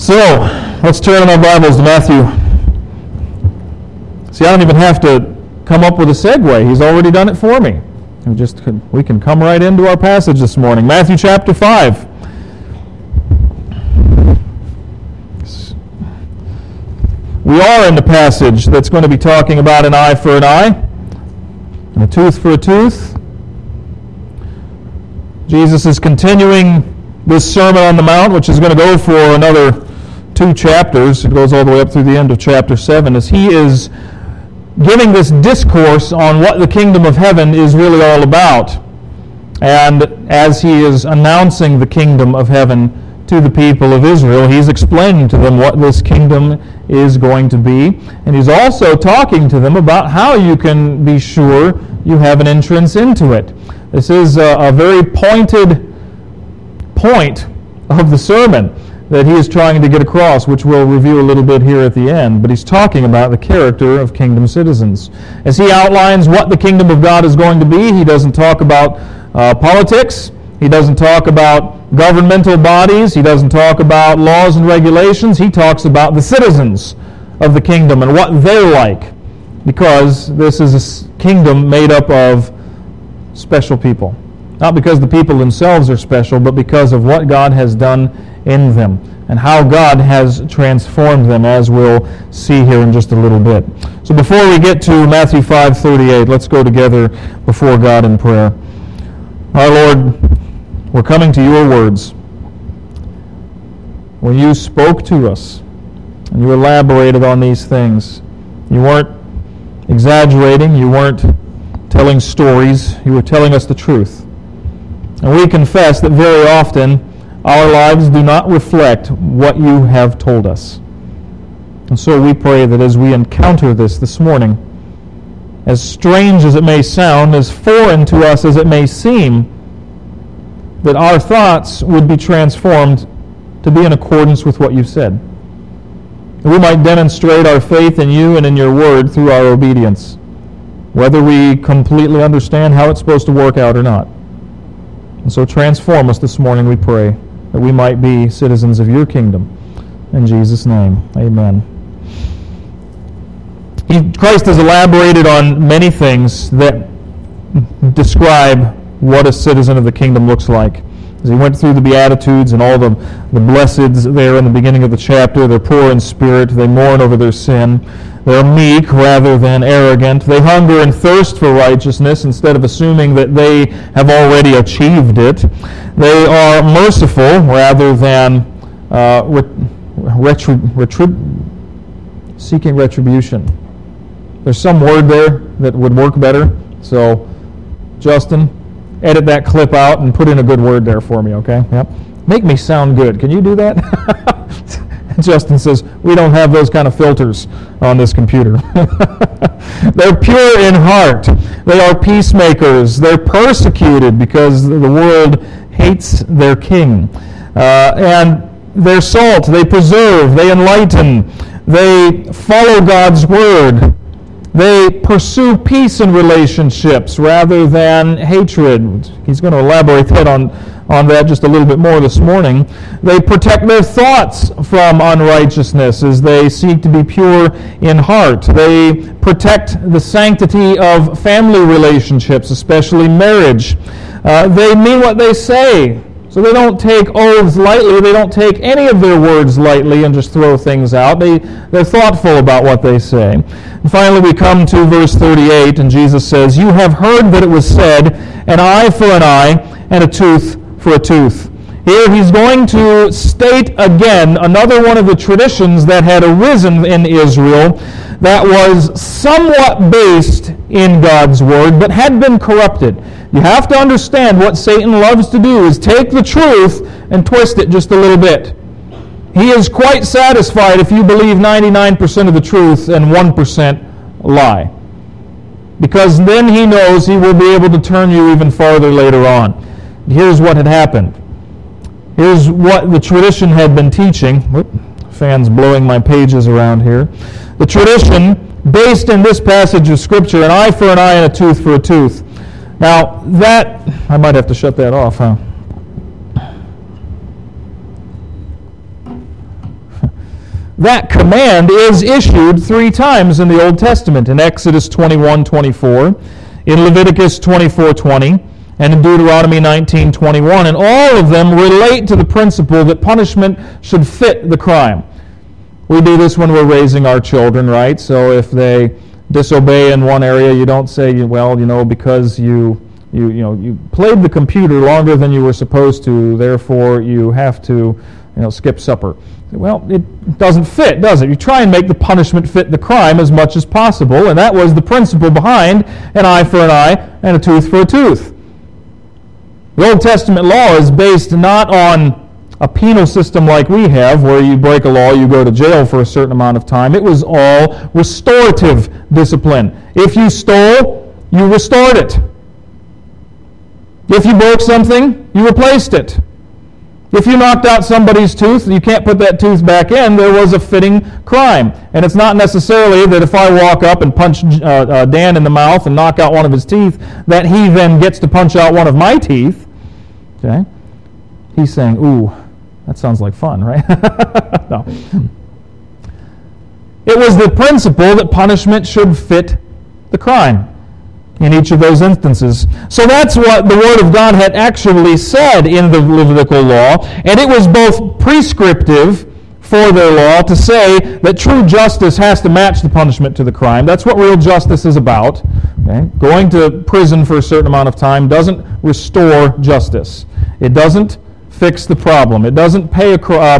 So, let's turn in our Bibles to Matthew. See, I don't even have to come up with a segue. He's already done it for me. We can come right into our passage this morning. Matthew chapter 5. We are in the passage that's going to be talking about an eye for an eye, and a tooth for a tooth. Jesus is continuing this Sermon on the Mount, which is going to go for another 2 chapters. It goes all the way up through the end of chapter 7, as he is giving this discourse on what the kingdom of heaven is really all about. And as he is announcing the kingdom of heaven to the people of Israel, he's explaining to them what this kingdom is going to be. And he's also talking to them about how you can be sure you have an entrance into it. This is a very pointed point of the sermon that he is trying to get across, which we'll review a little bit here at the end. But he's talking about the character of kingdom citizens. As he outlines what the kingdom of God is going to be, he doesn't talk about politics. He doesn't talk about governmental bodies. He doesn't talk about laws and regulations. He talks about the citizens of the kingdom and what they're like, because this is a kingdom made up of special people. Not because the people themselves are special, but because of what God has done in them and how God has transformed them, as we'll see here in just a little bit. So before we get to Matthew 5:38, let's go together before God in prayer. Our Lord, we're coming to your words. When you spoke to us and you elaborated on these things, you weren't exaggerating, you weren't telling stories, you were telling us the truth. And we confess that very often our lives do not reflect what you have told us. And so we pray that as we encounter this morning, as strange as it may sound, as foreign to us as it may seem, that our thoughts would be transformed to be in accordance with what you said. That we might demonstrate our faith in you and in your word through our obedience, whether we completely understand how it's supposed to work out or not. And so transform us this morning, we pray, that we might be citizens of your kingdom. In Jesus' name, amen. Christ has elaborated on many things that describe what a citizen of the kingdom looks like. As he went through the Beatitudes and all the blesseds there in the beginning of the chapter, they're poor in spirit, they mourn over their sin, they're meek rather than arrogant, they hunger and thirst for righteousness instead of assuming that they have already achieved it, they are merciful rather than seeking retribution. There's some word there that would work better, so Justin, edit that clip out and put in a good word there for me, okay? Yep. Make me sound good. Can you do that? Justin says, we don't have those kind of filters on this computer. They're pure in heart. They are peacemakers. They're persecuted because the world hates their king. And they're salt. They preserve. They enlighten. They follow God's word. They pursue peace in relationships rather than hatred. He's going to elaborate that on that just a little bit more this morning. They protect their thoughts from unrighteousness as they seek to be pure in heart. They protect the sanctity of family relationships, especially marriage. They mean what they say. So they don't take oaths lightly. They don't take any of their words lightly and just throw things out. They're thoughtful about what they say. And finally, we come to verse 38, and Jesus says, "You have heard that it was said, an eye for an eye, and a tooth for a tooth." Here he's going to state again another one of the traditions that had arisen in Israel that was somewhat based in God's word, but had been corrupted. You have to understand what Satan loves to do is take the truth and twist it just a little bit. He is quite satisfied if you believe 99% of the truth and 1% lie, because then he knows he will be able to turn you even farther later on. Here's what had happened. Here's what the tradition had been teaching. Fans blowing my pages around here. The tradition based in this passage of Scripture, an eye for an eye and a tooth for a tooth. Now, that, I might have to shut that off, huh? that command is issued 3 times in the Old Testament, in Exodus 21:24, in Leviticus 24:20, and in Deuteronomy 19:21, and all of them relate to the principle that punishment should fit the crime. We do this when we're raising our children, right? So if they disobey in one area, you don't say, well, because you played the computer longer than you were supposed to, therefore you have to, skip supper. Well, it doesn't fit, does it? You try and make the punishment fit the crime as much as possible, and that was the principle behind an eye for an eye and a tooth for a tooth. The Old Testament law is based not on a penal system like we have, where you break a law, you go to jail for a certain amount of time. It was all restorative discipline. If you stole, you restored it. If you broke something, you replaced it. If you knocked out somebody's tooth, you can't put that tooth back in. There was a fitting crime. And it's not necessarily that if I walk up and punch Dan in the mouth and knock out one of his teeth, that he then gets to punch out one of my teeth. Okay? He's saying, ooh, that sounds like fun, right? No. It was the principle that punishment should fit the crime in each of those instances. So that's what the Word of God had actually said in the Levitical law, and it was both prescriptive for their law to say that true justice has to match the punishment to the crime. That's what real justice is about. Okay? Going to prison for a certain amount of time doesn't restore justice. It doesn't fix the problem. It doesn't pay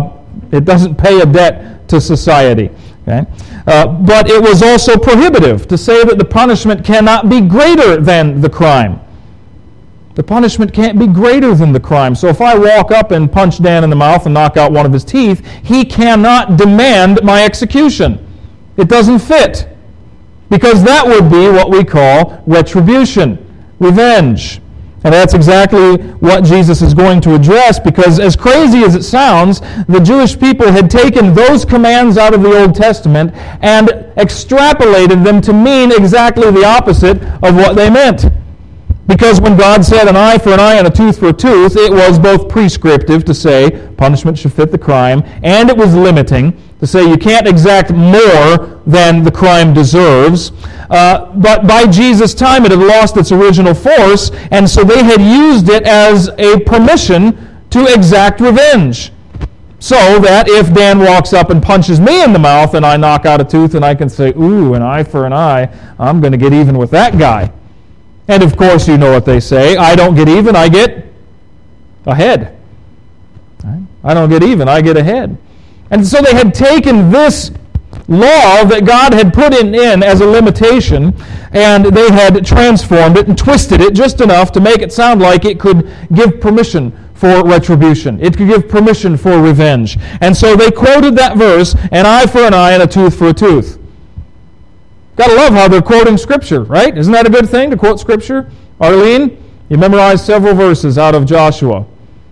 a debt to society. Okay? But it was also prohibitive to say that the punishment cannot be greater than the crime. The punishment can't be greater than the crime. So if I walk up and punch Dan in the mouth and knock out one of his teeth, he cannot demand my execution. It doesn't fit. Because that would be what we call retribution, revenge. And that's exactly what Jesus is going to address, because as crazy as it sounds, the Jewish people had taken those commands out of the Old Testament and extrapolated them to mean exactly the opposite of what they meant. Because when God said an eye for an eye and a tooth for a tooth, it was both prescriptive to say punishment should fit the crime, and it was limiting to say you can't exact more than the crime deserves. But by Jesus' time, it had lost its original force, and so they had used it as a permission to exact revenge. So that if Dan walks up and punches me in the mouth and I knock out a tooth, and I can say, ooh, an eye for an eye, I'm going to get even with that guy. And of course, you know what they say. I don't get even, I get ahead. Right? I don't get even, I get ahead. And so they had taken this law that God had put in as a limitation, and they had transformed it and twisted it just enough to make it sound like it could give permission for retribution. It could give permission for revenge. And so they quoted that verse, an eye for an eye and a tooth for a tooth. Gotta love how they're quoting Scripture, right? Isn't that a good thing to quote Scripture? Arlene, you memorized several verses out of Joshua.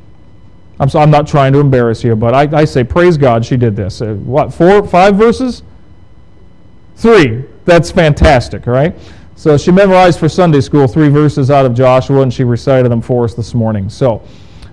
I'm not trying to embarrass you, but I say praise God she did this. 5 verses? 3. That's fantastic, all right? So she memorized for Sunday school 3 verses out of Joshua, and she recited them for us this morning. So,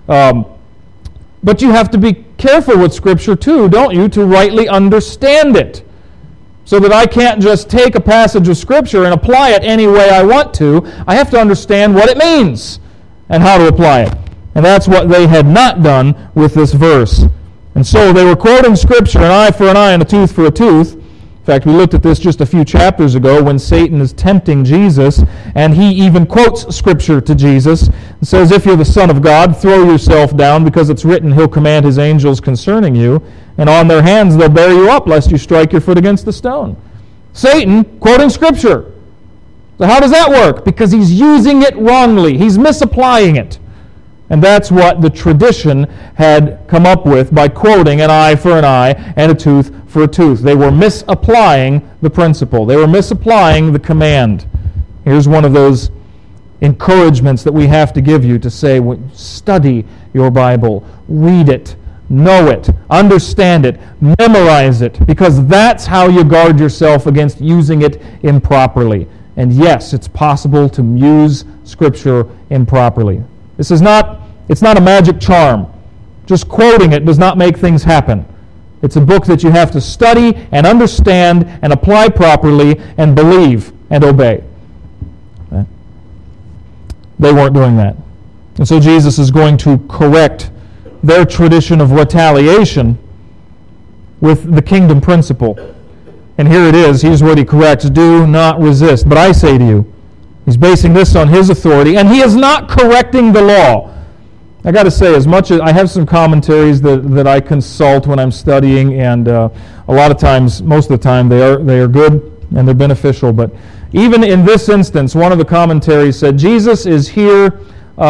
but you have to be careful with Scripture too, don't you, to rightly understand it. So that I can't just take a passage of Scripture and apply it any way I want to. I have to understand what it means and how to apply it. And that's what they had not done with this verse. And so they were quoting Scripture, an eye for an eye and a tooth for a tooth. In fact, we looked at this just a few chapters ago when Satan is tempting Jesus, and he even quotes Scripture to Jesus. It says, if you're the Son of God, throw yourself down, because it's written, he'll command his angels concerning you, and on their hands they'll bear you up, lest you strike your foot against the stone. Satan quoting Scripture. So how does that work? Because he's using it wrongly. He's misapplying it. And that's what the tradition had come up with by quoting an eye for an eye and a tooth for a tooth. They were misapplying the principle. They were misapplying the command. Here's one of those encouragements that we have to give you to say, study your Bible, read it, know it, understand it, memorize it, because that's how you guard yourself against using it improperly. And yes, it's possible to use Scripture improperly. It's not a magic charm. Just quoting it does not make things happen. It's a book that you have to study and understand and apply properly and believe and obey. Okay? They weren't doing that. And so Jesus is going to correct their tradition of retaliation with the kingdom principle. And here it is. Here's what he corrects. Do not resist. But I say to you, he's basing this on his authority, and he is not correcting the law. I got to say, as much as I have some commentaries that I consult when I'm studying, and a lot of times, most of the time, they are good and they're beneficial. But even in this instance, one of the commentaries said Jesus is here.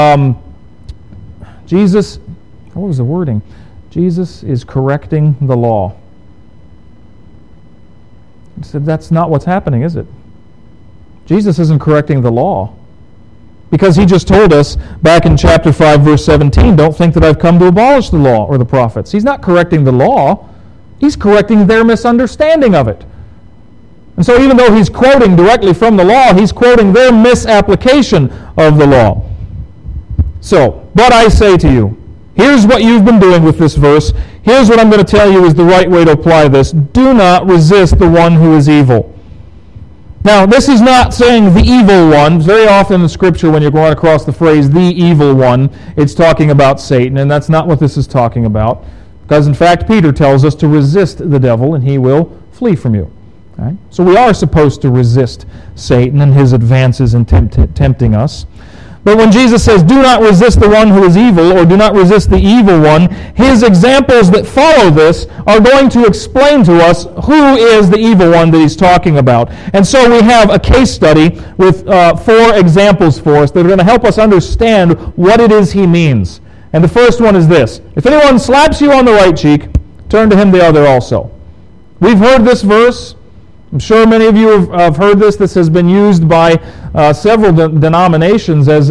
What was the wording? Jesus is correcting the law. He said, that's not what's happening, is it? Jesus isn't correcting the law. Because he just told us back in chapter 5, verse 17, don't think that I've come to abolish the law or the prophets. He's not correcting the law. He's correcting their misunderstanding of it. And so even though he's quoting directly from the law, he's quoting their misapplication of the law. So, but I say to you, here's what you've been doing with this verse. Here's what I'm going to tell you is the right way to apply this. Do not resist the one who is evil. Now, this is not saying the evil one. Very often in Scripture, when you're going across the phrase the evil one, it's talking about Satan, and that's not what this is talking about. Because, in fact, Peter tells us to resist the devil, and he will flee from you. Right? So we are supposed to resist Satan and his advances in tempting us. But when Jesus says, do not resist the one who is evil, or do not resist the evil one, his examples that follow this are going to explain to us who is the evil one that he's talking about. And so we have a case study with 4 examples for us that are going to help us understand what it is he means. And the first one is this. If anyone slaps you on the right cheek, turn to him the other also. We've heard this verse. I'm sure many of you have heard this. This has been used by several denominations as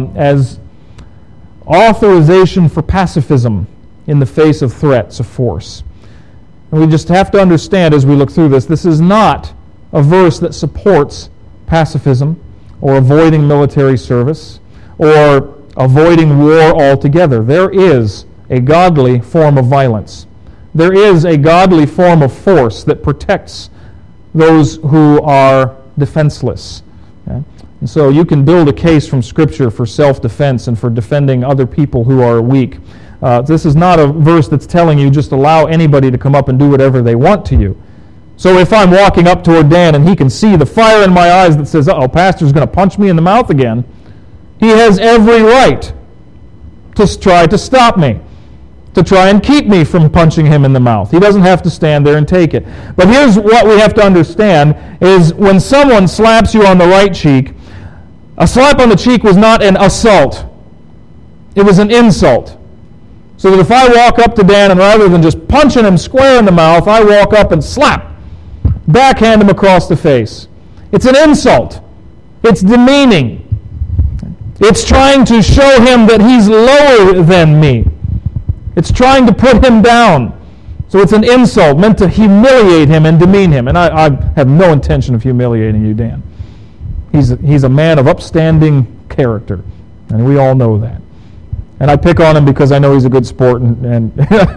authorization for pacifism in the face of threats of force. And we just have to understand as we look through this is not a verse that supports pacifism or avoiding military service or avoiding war altogether. There is a godly form of violence. There is a godly form of force that protects those who are defenseless. Okay? And so you can build a case from Scripture for self-defense and for defending other people who are weak. This is not a verse that's telling you just allow anybody to come up and do whatever they want to you. So if I'm walking up toward Dan and he can see the fire in my eyes that says, uh-oh, pastor's going to punch me in the mouth again, he has every right to try to stop me, to try and keep me from punching him in the mouth. He doesn't have to stand there and take it. But here's what we have to understand is when someone slaps you on the right cheek, a slap on the cheek was not an assault. It was an insult. So that if I walk up to Dan and rather than just punching him square in the mouth, I walk up and slap, backhand him across the face. It's an insult. It's demeaning. It's trying to show him that he's lower than me. It's trying to put him down. So it's an insult meant to humiliate him and demean him. And I have no intention of humiliating you, Dan. He's a man of upstanding character. And we all know that. And I pick on him because I know he's a good sport. And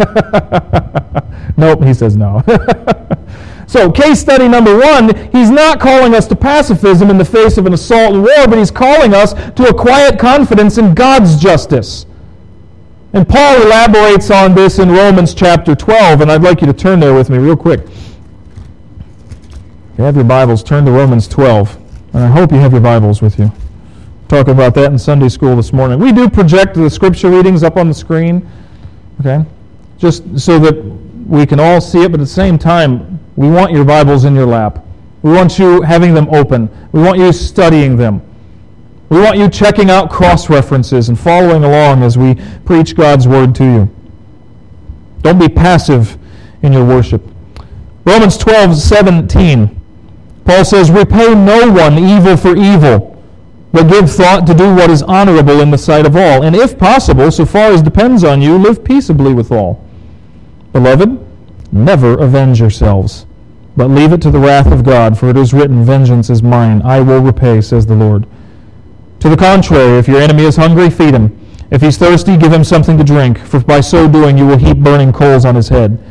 nope, he says no. So case study number 1, he's not calling us to pacifism in the face of an assault and war, but he's calling us to a quiet confidence in God's justice. And Paul elaborates on this in Romans chapter 12, and I'd like you to turn there with me real quick. If you have your Bibles, turn to Romans 12. And I hope you have your Bibles with you. Talk about that in Sunday school this morning. We do project the scripture readings up on the screen, okay, just so that we can all see it, but at the same time, we want your Bibles in your lap. We want you having them open. We want you studying them. We want you checking out cross-references and following along as we preach God's Word to you. Don't be passive in your worship. Romans 12:17, Paul says, repay no one evil for evil, but give thought to do what is honorable in the sight of all. And if possible, so far as depends on you, live peaceably with all. Beloved, never avenge yourselves, but leave it to the wrath of God, for it is written, vengeance is mine, I will repay, says the Lord. To the contrary, if your enemy is hungry, feed him. If he's thirsty, give him something to drink, for by so doing you will heap burning coals on his head.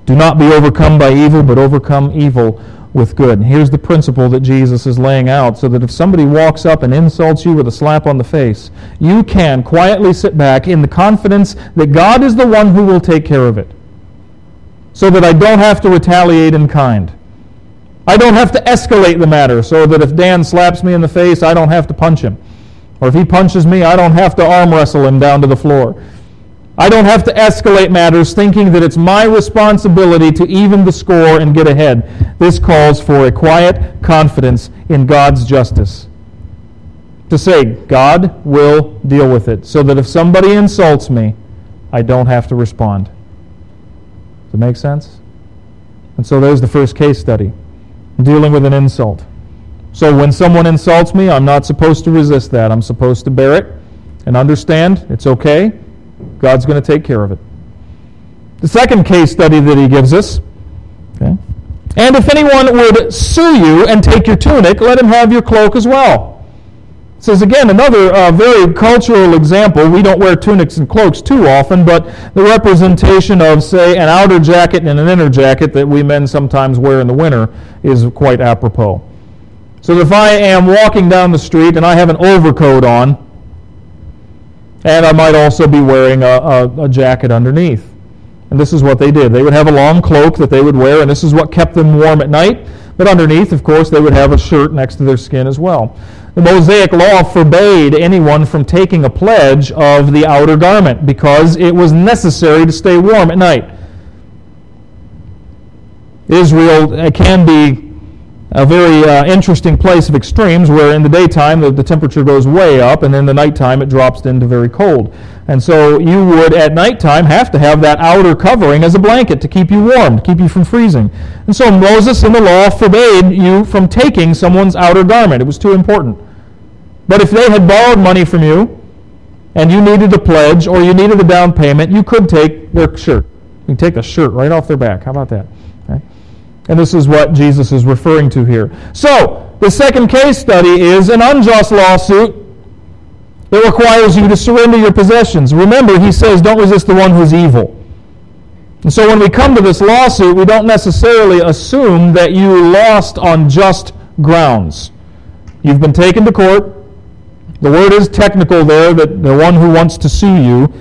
Do not be overcome by evil, but overcome evil with good. And here's the principle that Jesus is laying out, so that if somebody walks up and insults you with a slap on the face, you can quietly sit back in the confidence that God is the one who will take care of it, so that I don't have to retaliate in kind. I don't have to escalate the matter, so that if Dan slaps me in the face, I don't have to punch him. Or if he punches me, I don't have to arm wrestle him down to the floor. I don't have to escalate matters thinking that it's my responsibility to even the score and get ahead. This calls for a quiet confidence in God's justice. To say, God will deal with it, so that if somebody insults me, I don't have to respond. Does it make sense? And so there's the first case study, dealing with an insult. So when someone insults me, I'm not supposed to resist that. I'm supposed to bear it and understand it's okay. God's going to take care of it. The second case study that he gives us, okay? And if anyone would sue you and take your tunic, let him have your cloak as well. It says again, another very cultural example. We don't wear tunics and cloaks too often, but the representation of, say, an outer jacket and an inner jacket that we men sometimes wear in the winter is quite apropos. So if I am walking down the street and I have an overcoat on, and I might also be wearing a jacket underneath. And this is what they did. They would have a long cloak that they would wear, and this is what kept them warm at night. But underneath, of course, they would have a shirt next to their skin as well. The Mosaic law forbade anyone from taking a pledge of the outer garment because it was necessary to stay warm at night. Israel can be a very interesting place of extremes, where in the daytime the temperature goes way up, and in the nighttime it drops into very cold. And so you would at nighttime have to have that outer covering as a blanket to keep you warm, to keep you from freezing. And so Moses in the law forbade you from taking someone's outer garment. It was too important. But if they had borrowed money from you, and you needed a pledge, or you needed a down payment, you could take their shirt. You can take the shirt right off their back. How about that? Okay. And this is what Jesus is referring to here. So, the second case study is an unjust lawsuit that requires you to surrender your possessions. Remember, he says, don't resist the one who's evil. And so when we come to this lawsuit, we don't necessarily assume that you lost on just grounds. You've been taken to court. The word is technical there, that the one who wants to sue you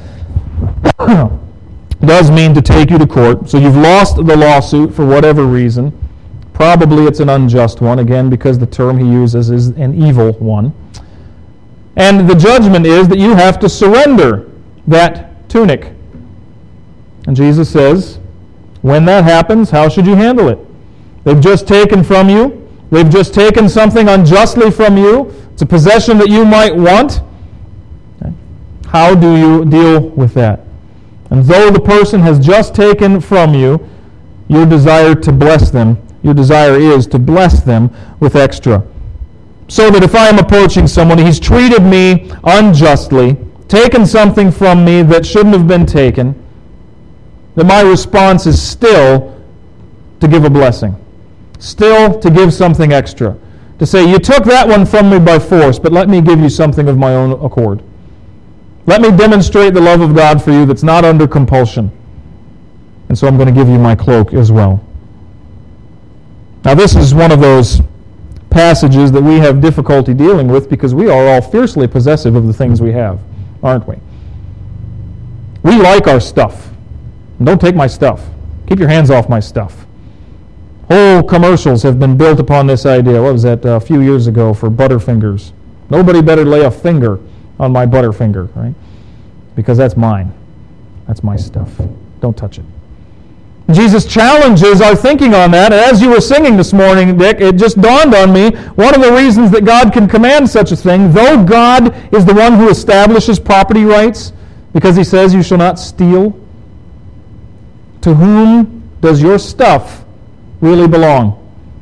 does mean to take you to court. So you've lost the lawsuit for whatever reason. Probably it's an unjust one, again, because the term he uses is an evil one. And the judgment is that you have to surrender that tunic. And Jesus says, when that happens, how should you handle it? They've just taken from you. They've just taken something unjustly from you. It's a possession that you might want. Okay. How do you deal with that? And though the person has just taken from you, your desire to bless them, your desire is to bless them with extra. So that if I am approaching someone, he's treated me unjustly, taken something from me that shouldn't have been taken, that my response is still to give a blessing. Still to give something extra. To say, you took that one from me by force, but let me give you something of my own accord. Let me demonstrate the love of God for you that's not under compulsion. And so I'm going to give you my cloak as well. Now this is one of those passages that we have difficulty dealing with because we are all fiercely possessive of the things we have, aren't we? We like our stuff. Don't take my stuff. Keep your hands off my stuff. Whole commercials have been built upon this idea. What was that, a few years ago for Butterfingers? Nobody better lay a finger on my Butterfinger, right? Because that's mine. That's my stuff. Don't touch it. Jesus challenges our thinking on that. And as you were singing this morning, Dick, it just dawned on me, one of the reasons that God can command such a thing, though God is the one who establishes property rights, because he says you shall not steal, to whom does your stuff really belong?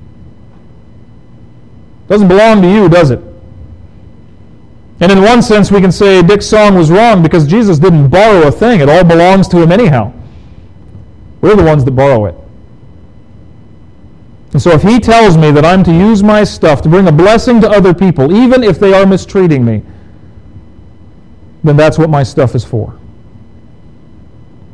Doesn't belong to you, does it? And in one sense, we can say Dick's song was wrong because Jesus didn't borrow a thing. It all belongs to him anyhow. We're the ones that borrow it. And so if he tells me that I'm to use my stuff to bring a blessing to other people, even if they are mistreating me, then that's what my stuff is for.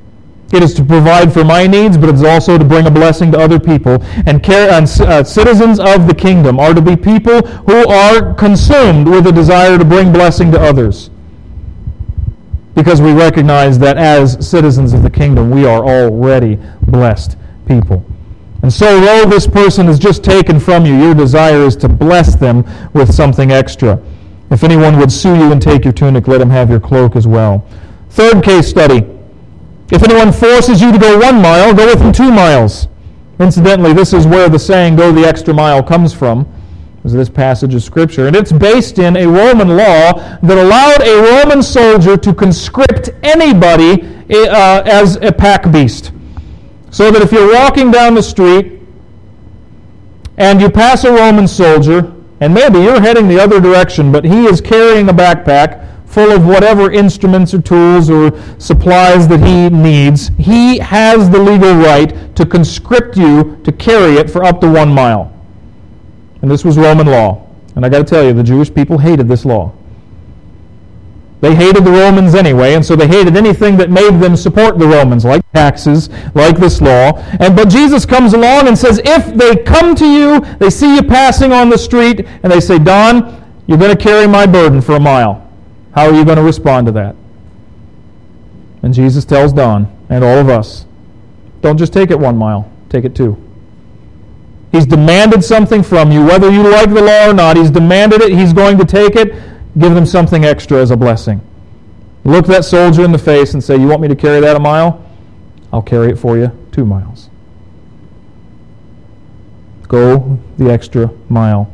It is to provide for my needs, but it's also to bring a blessing to other people. And citizens of the kingdom are to be people who are consumed with a desire to bring blessing to others. Because we recognize that as citizens of the kingdom, we are already blessed people. And so, though this person is just taken from you, your desire is to bless them with something extra. If anyone would sue you and take your tunic, let him have your cloak as well. Third case study. If anyone forces you to go 1 mile, go with him 2 miles. Incidentally, this is where the saying, go the extra mile, comes from. Is this passage of Scripture. And it's based in a Roman law that allowed a Roman soldier to conscript anybody as a pack beast. So that if you're walking down the street and you pass a Roman soldier, and maybe you're heading the other direction, but he is carrying a backpack full of whatever instruments or tools or supplies that he needs, he has the legal right to conscript you to carry it for up to 1 mile. And this was Roman law. And I got to tell you, the Jewish people hated this law. They hated the Romans anyway, and so they hated anything that made them support the Romans, like taxes, like this law. But Jesus comes along and says, if they come to you, they see you passing on the street, and they say, Don, you're going to carry my burden for 1 mile. How are you going to respond to that? And Jesus tells Don and all of us, don't just take it 1 mile, take it 2. He's demanded something from you, whether you like the law or not. He's demanded it. He's going to take it. Give them something extra as a blessing. Look that soldier in the face and say, you want me to carry that 1 mile? I'll carry it for you 2 miles. Go the extra mile.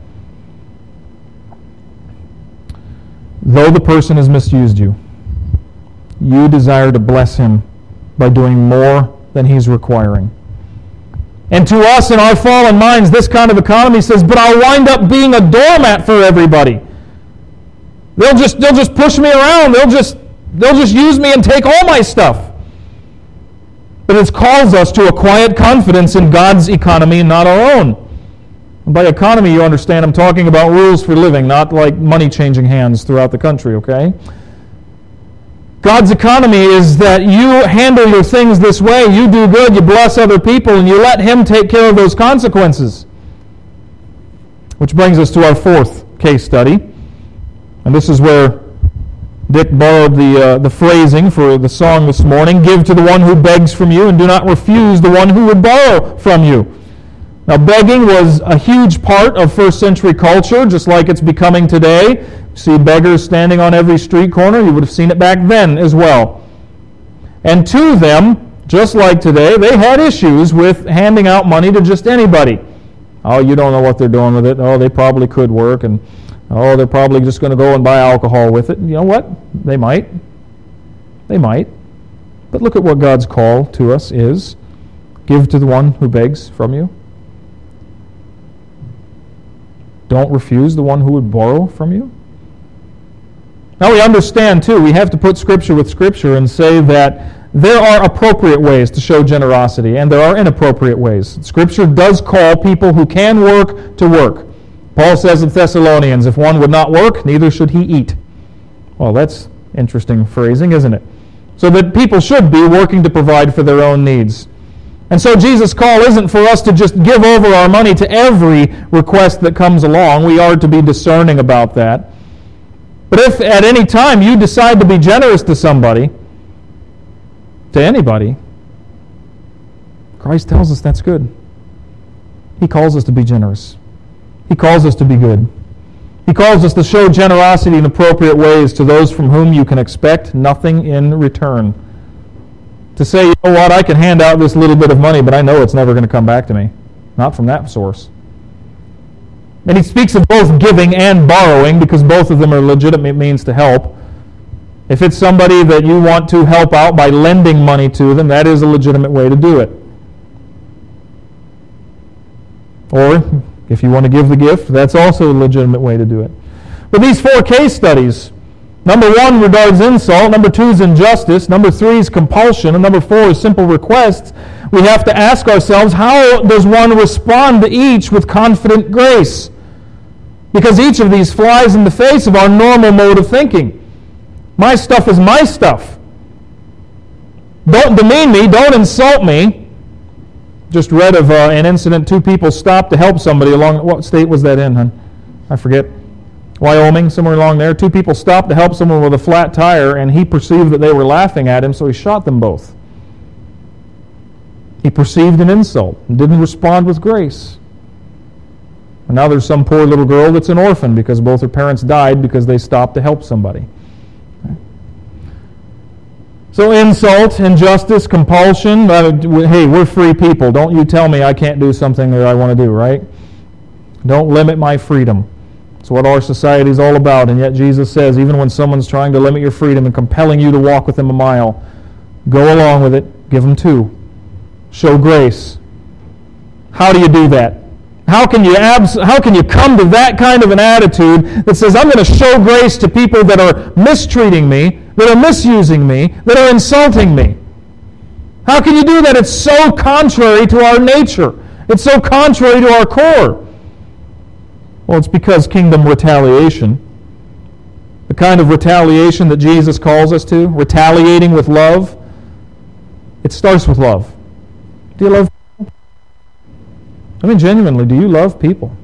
Though the person has misused you, you desire to bless him by doing more than he's requiring. And to us in our fallen minds, this kind of economy says, but I'll wind up being a doormat for everybody. They'll just push me around. They'll just use me and take all my stuff. But it calls us to a quiet confidence in God's economy and not our own. And by economy, you understand, I'm talking about rules for living, not like money changing hands throughout the country, okay? God's economy is that you handle your things this way, you do good, you bless other people, and you let Him take care of those consequences. Which brings us to our fourth case study. And this is where Dick borrowed the phrasing for the song this morning, give to the one who begs from you, and do not refuse the one who would borrow from you. Now, begging was a huge part of first century culture, just like it's becoming today. You see beggars standing on every street corner. You would have seen it back then as well. And to them, just like today, they had issues with handing out money to just anybody. Oh, you don't know what they're doing with it. Oh, they probably could work. And oh, they're probably just going to go and buy alcohol with it. You know what? They might. They might. But look at what God's call to us is. Give to the one who begs from you. Don't refuse the one who would borrow from you. Now we understand, too, we have to put Scripture with Scripture and say that there are appropriate ways to show generosity, and there are inappropriate ways. Scripture does call people who can work to work. Paul says in Thessalonians, if one would not work, neither should he eat. Well, that's interesting phrasing, isn't it? So that people should be working to provide for their own needs. And so Jesus' call isn't for us to just give over our money to every request that comes along. We are to be discerning about that. But if at any time you decide to be generous to somebody, to anybody, Christ tells us that's good. He calls us to be generous. He calls us to be good. He calls us to show generosity in appropriate ways to those from whom you can expect nothing in return. To say, you know what, I can hand out this little bit of money, but I know it's never going to come back to me. Not from that source. And he speaks of both giving and borrowing, because both of them are legitimate means to help. If it's somebody that you want to help out by lending money to them, that is a legitimate way to do it. Or, if you want to give the gift, that's also a legitimate way to do it. But these four case studies, number 1 regards insult, number 2 is injustice, number 3 is compulsion, and number 4 is simple requests. We have to ask ourselves, how does one respond to each with confident grace? Because each of these flies in the face of our normal mode of thinking. My stuff is my stuff. Don't demean me. Don't insult me. Just read of an incident. 2 people stopped to help somebody along. What state was that in, hon? I forget. Wyoming, somewhere along there. 2 people stopped to help someone with a flat tire, and he perceived that they were laughing at him, so he shot them both. He perceived an insult and didn't respond with grace. And now there's some poor little girl that's an orphan because both her parents died because they stopped to help somebody. So insult, injustice, compulsion. Hey, we're free people. Don't you tell me I can't do something that I want to do, right? Don't limit my freedom. It's what our society is all about. And yet Jesus says, even when someone's trying to limit your freedom and compelling you to walk with them a mile, go along with it. Give them 2. Show grace. How do you do that? How can you come to that kind of an attitude that says, I'm going to show grace to people that are mistreating me, that are misusing me, that are insulting me? How can you do that? It's so contrary to our nature. It's so contrary to our core. Well, it's because kingdom retaliation, the kind of retaliation that Jesus calls us to, retaliating with love, it starts with love. Do you love people? I mean, genuinely, do you love people?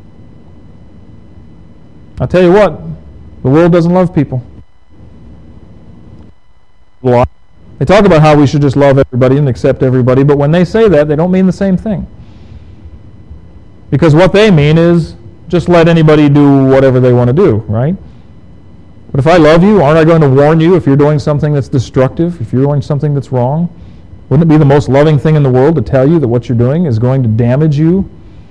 I'll tell you what, the world doesn't love people. They talk about how we should just love everybody and accept everybody, but when they say that, they don't mean the same thing. Because what they mean is, just let anybody do whatever they want to do, right? But if I love you, aren't I going to warn you if you're doing something that's destructive, if you're doing something that's wrong? Wouldn't it be the most loving thing in the world to tell you that what you're doing is going to damage you?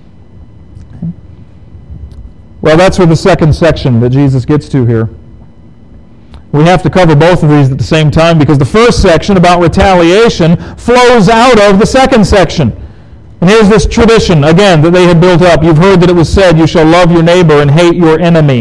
Well, that's where the second section that Jesus gets to here. We have to cover both of these at the same time because the first section about retaliation flows out of the second section. And here's this tradition, again, that they had built up. You've heard that it was said, you shall love your neighbor and hate your enemy.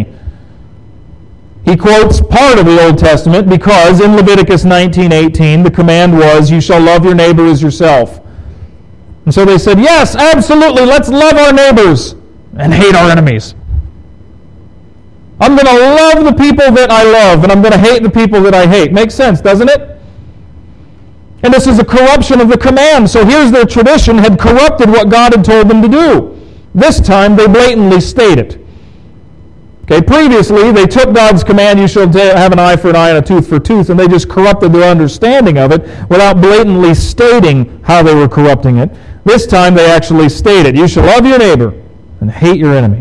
He quotes part of the Old Testament because in Leviticus 19:18, the command was, you shall love your neighbor as yourself. And so they said, yes, absolutely, let's love our neighbors and hate our enemies. I'm going to love the people that I love, and I'm going to hate the people that I hate. Makes sense, doesn't it? And this is a corruption of the command. So here's their tradition had corrupted what God had told them to do. This time they blatantly state it. Okay, previously they took God's command, you shall have an eye for an eye and a tooth for a tooth, and they just corrupted their understanding of it without blatantly stating how they were corrupting it. This time they actually stated, you shall love your neighbor and hate your enemy.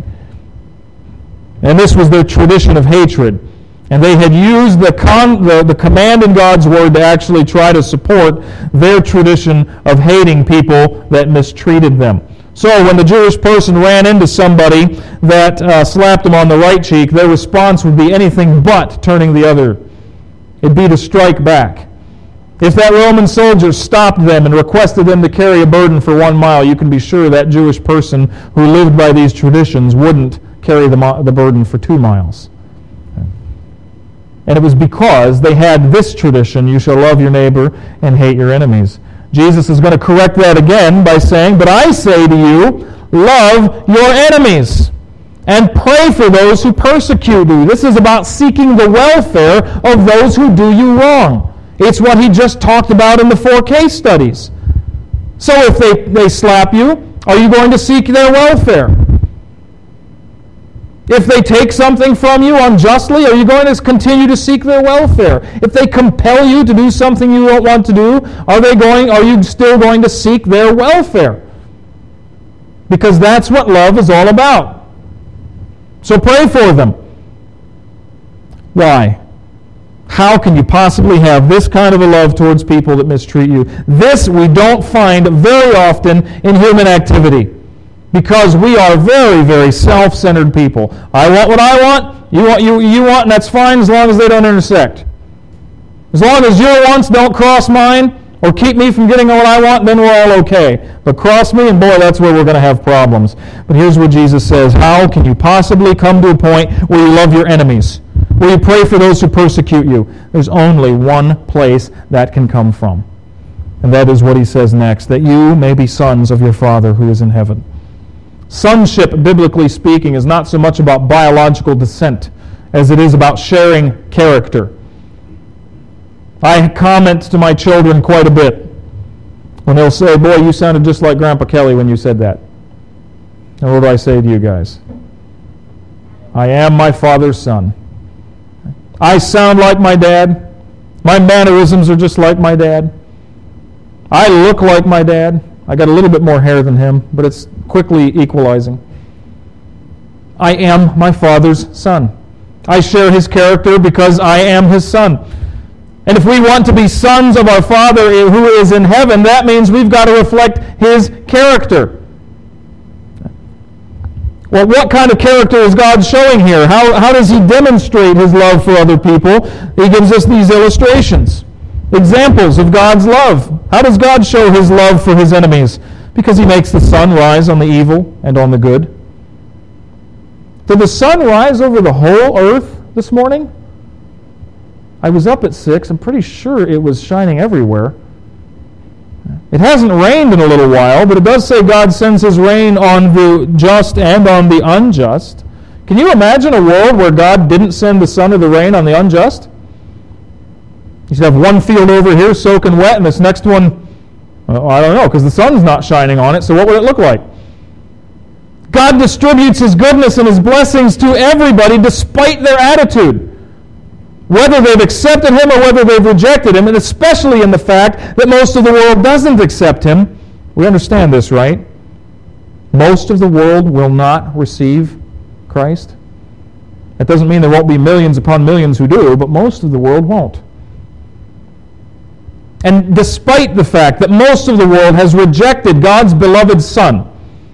And this was their tradition of hatred. And they had used the command in God's Word to actually try to support their tradition of hating people that mistreated them. So when the Jewish person ran into somebody that slapped them on the right cheek, their response would be anything but turning the other. It'd be to strike back. If that Roman soldier stopped them and requested them to carry a burden for 1 mile, you can be sure that Jewish person who lived by these traditions wouldn't carry the burden for 2 miles. And it was because they had this tradition, you shall love your neighbor and hate your enemies. Jesus is going to correct that again by saying, but I say to you, love your enemies and pray for those who persecute you. This is about seeking the welfare of those who do you wrong. It's what he just talked about in the 4 case studies. So if they slap you, are you going to seek their welfare? If they take something from you unjustly, are you going to continue to seek their welfare? If they compel you to do something you don't want to do, are you still going to seek their welfare? Because that's what love is all about. So pray for them. Why? How can you possibly have this kind of a love towards people that mistreat you? This we don't find very often in human activity. Because we are very, very self-centered people. I want what I want, you want, and that's fine as long as they don't intersect. As long as your wants don't cross mine or keep me from getting what I want, then we're all okay. But cross me, and boy, that's where we're going to have problems. But here's what Jesus says. How can you possibly come to a point where you love your enemies? Where you pray for those who persecute you? There's only one place that can come from. And that is what he says next, that you may be sons of your Father who is in heaven. Sonship, biblically speaking, is not so much about biological descent as it is about sharing character. I comment to my children quite a bit when they'll say, boy, you sounded just like Grandpa Kelly when you said that. And what do I say to you guys? I am my father's son. I sound like my dad. My mannerisms are just like my dad. I look like my dad. I got a little bit more hair than him, but it's quickly equalizing. I am my father's son. I share his character because I am his son. And if we want to be sons of our Father who is in heaven, that means we've got to reflect his character. Well, what kind of character is God showing here? How does he demonstrate his love for other people? He gives us these illustrations, examples of God's love. How does God show his love for his enemies? Because he makes the sun rise on the evil and on the good. Did the sun rise over the whole earth this morning? I was up at 6. I'm pretty sure it was shining everywhere. It hasn't rained in a little while, but it does say God sends his rain on the just and on the unjust. Can you imagine a world where God didn't send the sun or the rain on the unjust? You should have one field over here soaking wet, and this next one, I don't know, because the sun's not shining on it, so what would it look like? God distributes his goodness and his blessings to everybody despite their attitude, whether they've accepted him or whether they've rejected him, and especially in the fact that most of the world doesn't accept him. We understand this, right? Most of the world will not receive Christ. That doesn't mean there won't be millions upon millions who do, but most of the world won't. And despite the fact that most of the world has rejected God's beloved Son,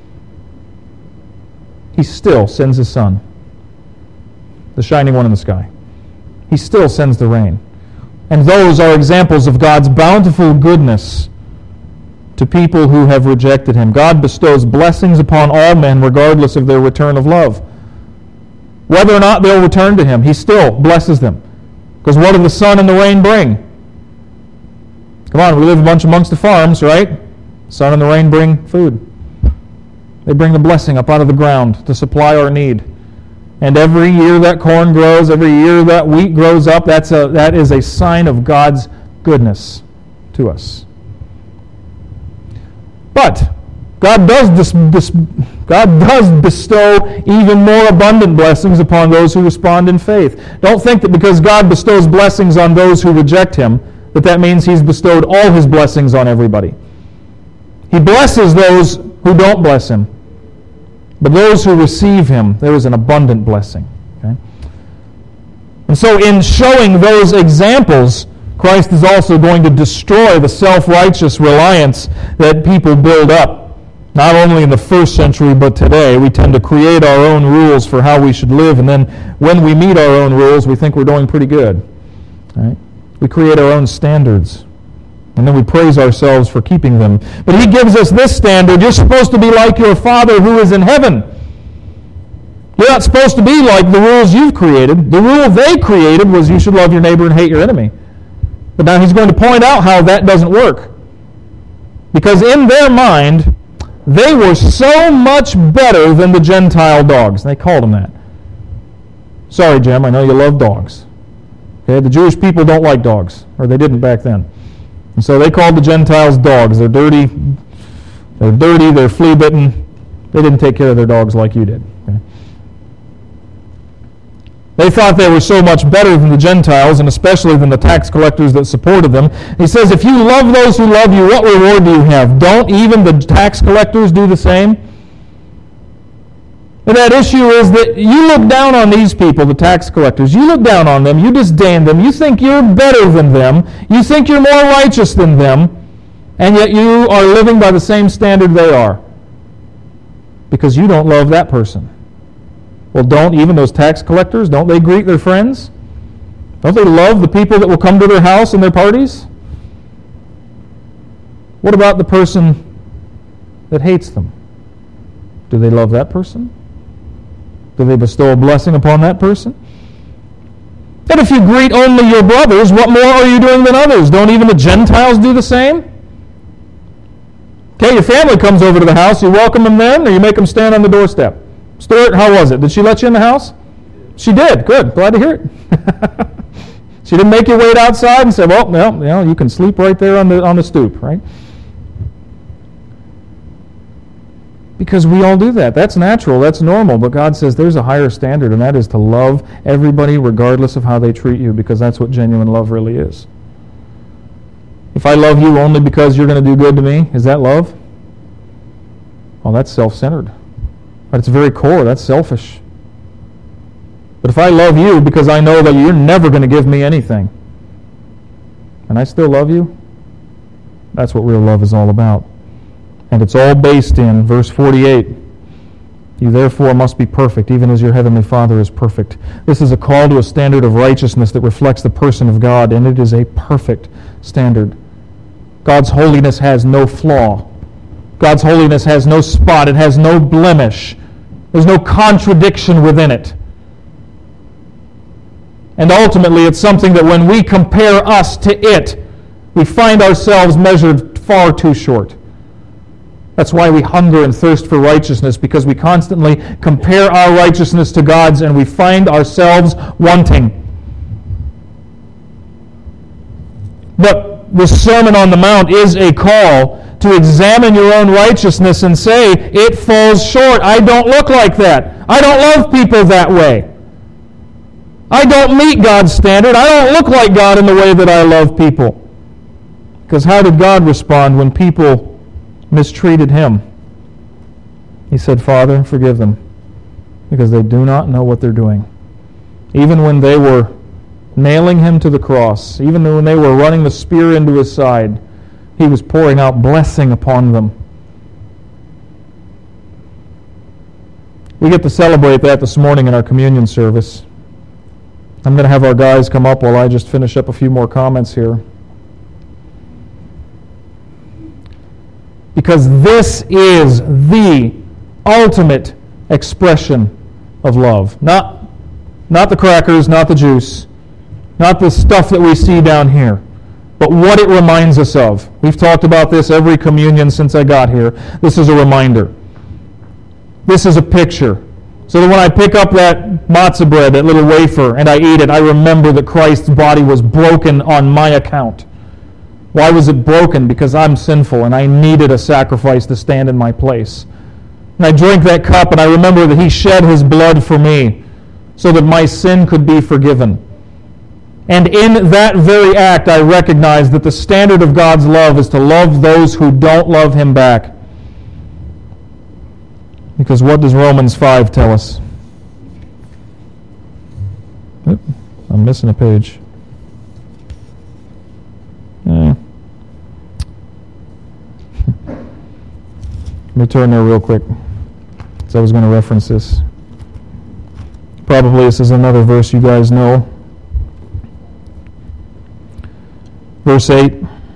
he still sends his Son, the shining one in the sky. He still sends the rain. And those are examples of God's bountiful goodness to people who have rejected him. God bestows blessings upon all men regardless of their return of love. Whether or not they'll return to him, he still blesses them. Because what do the sun and the rain bring? Come on, we live a bunch amongst the farms, right? Sun and the rain bring food. They bring the blessing up out of the ground to supply our need. And every year that corn grows, every year that wheat grows up, that is a sign of God's goodness to us. But God does bestow even more abundant blessings upon those who respond in faith. Don't think that because God bestows blessings on those who reject him, that means he's bestowed all his blessings on everybody. He blesses those who don't bless him. But those who receive him, there is an abundant blessing. Okay? And so in showing those examples, Christ is also going to destroy the self-righteous reliance that people build up. Not only in the first century, but today. We tend to create our own rules for how we should live, and then when we meet our own rules, we think we're doing pretty good. Right? We create our own standards. And then we praise ourselves for keeping them. But he gives us this standard. You're supposed to be like your Father who is in heaven. You're not supposed to be like the rules you've created. The rule they created was you should love your neighbor and hate your enemy. But now he's going to point out how that doesn't work. Because in their mind, they were so much better than the Gentile dogs. They called them that. Sorry, Jim, I know you love dogs. Okay, the Jewish people don't like dogs, or they didn't back then. And so they called the Gentiles dogs. They're dirty, they're flea-bitten. They didn't take care of their dogs like you did. Okay? They thought they were so much better than the Gentiles, and especially than the tax collectors that supported them. He says, if you love those who love you, what reward do you have? Don't even the tax collectors do the same? And that issue is that you look down on these people, the tax collectors. You look down on them. You disdain them. You think you're better than them. You think you're more righteous than them. And yet you are living by the same standard they are. Because you don't love that person. Well, don't even those tax collectors, don't they greet their friends? Don't they love the people that will come to their house and their parties? What about the person that hates them? Do they love that person? Do they bestow a blessing upon that person? And if you greet only your brothers, what more are you doing than others? Don't even the Gentiles do the same? Okay, your family comes over to the house, you welcome them then, or you make them stand on the doorstep? Stuart, how was it? Did she let you in the house? She did. Good. Glad to hear it. She didn't make you wait outside and say, well, you can sleep right there on the stoop, right? Because we all do that. That's natural. That's normal. But God says there's a higher standard, and that is to love everybody regardless of how they treat you, because that's what genuine love really is. If I love you only because you're going to do good to me, is that love? Well, that's self-centered. At its very core, that's selfish. But if I love you because I know that you're never going to give me anything, and I still love you, that's what real love is all about. And it's all based in verse 48. You therefore must be perfect, even as your heavenly Father is perfect. This is a call to a standard of righteousness that reflects the person of God, and it is a perfect standard. God's holiness has no flaw. God's holiness has no spot. It has no blemish. There's no contradiction within it. And ultimately, it's something that when we compare us to it, we find ourselves measured far too short. That's why we hunger and thirst for righteousness, because we constantly compare our righteousness to God's and we find ourselves wanting. But the Sermon on the Mount is a call to examine your own righteousness and say, it falls short. I don't look like that. I don't love people that way. I don't meet God's standard. I don't look like God in the way that I love people. Because how did God respond when people mistreated him? He said, Father, forgive them, because they do not know what they're doing. Even when they were nailing him to the cross, even when they were running the spear into his side, he was pouring out blessing upon them. We get to celebrate that this morning in our communion service. I'm going to have our guys come up while I just finish up a few more comments here. Because this is the ultimate expression of love. Not the crackers, not the juice, not the stuff that we see down here, but what it reminds us of. We've talked about this every communion since I got here. This is a reminder. This is a picture. So that when I pick up that matzah bread, that little wafer, and I eat it, I remember that Christ's body was broken on my account. Why was it broken? Because I'm sinful and I needed a sacrifice to stand in my place. And I drink that cup and I remember that he shed his blood for me so that my sin could be forgiven. And in that very act, I recognize that the standard of God's love is to love those who don't love him back. Because what does Romans 5 tell us? I'm missing a page. Let me turn there real quick, because I was going to reference this. Probably this is another verse you guys know. Verse 8.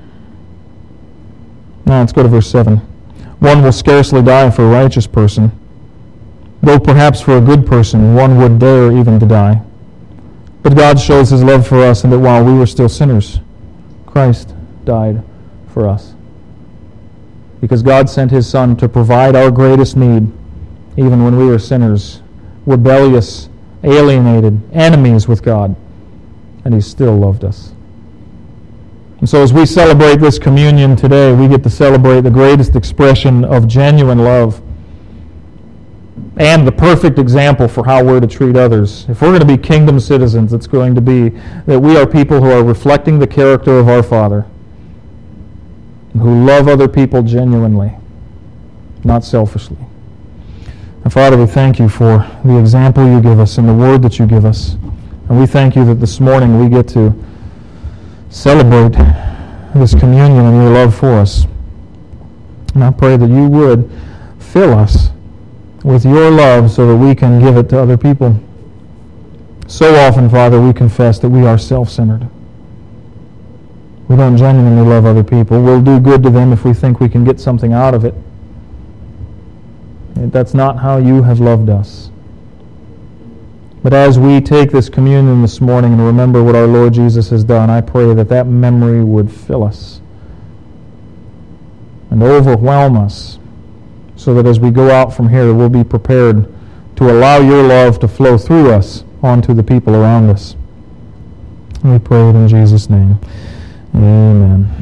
No, let's go to verse 7. One will scarcely die for a righteous person, though perhaps for a good person one would dare even to die. But God shows his love for us in that while we were still sinners, Christ died for us. Because God sent his Son to provide our greatest need, even when we were sinners, rebellious, alienated, enemies with God, and he still loved us. And so as we celebrate this communion today, we get to celebrate the greatest expression of genuine love and the perfect example for how we're to treat others. If we're going to be kingdom citizens, it's going to be that we are people who are reflecting the character of our Father, who love other people genuinely, not selfishly. And Father, we thank you for the example you give us and the word that you give us. And we thank you that this morning we get to celebrate this communion and your love for us. And I pray that you would fill us with your love so that we can give it to other people. So often, Father, we confess that we are self-centered. We don't genuinely love other people. We'll do good to them if we think we can get something out of it. That's not how you have loved us. But as we take this communion this morning and remember what our Lord Jesus has done, I pray that that memory would fill us and overwhelm us so that as we go out from here, we'll be prepared to allow your love to flow through us onto the people around us. We pray it in Jesus' name. Amen.